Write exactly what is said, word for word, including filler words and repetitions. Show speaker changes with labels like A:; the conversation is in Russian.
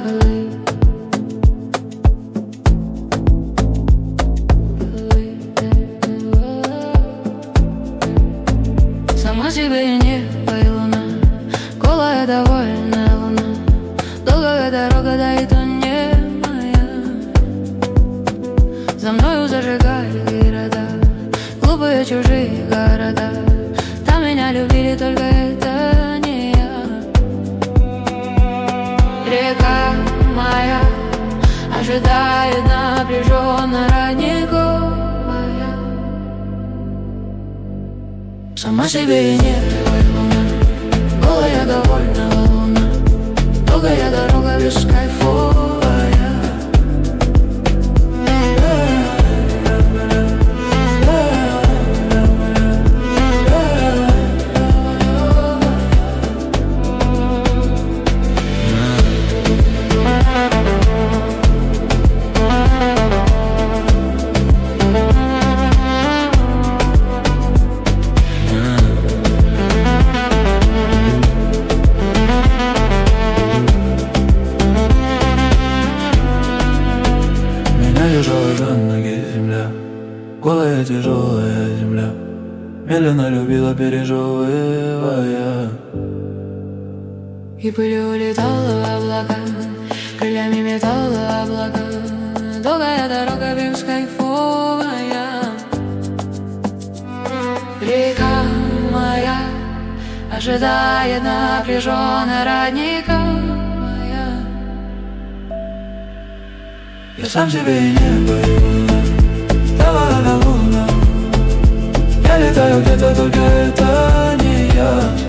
A: Сама себе и небо, и луна, голая довольная луна. Долгая дорога, да и то не моя. За мною зажигали города, глупые чужие города. Там меня любили, только это не я. Река моя ожидает напряженно родниковая. Сама себе и небо, и луна, голая довольная луна. Долгая дорога бескайфовая.
B: Лежала за ноги земля, голая тяжелая земля, медленно любила, пережевывая.
A: И пылью улетала облака, крыльями метала облака. Долгая дорога бескайфовая. Река моя ожидает напряженно родника.
B: Я сам себе и небо, и луна, давай на луна. Я летаю где-то, только это не я.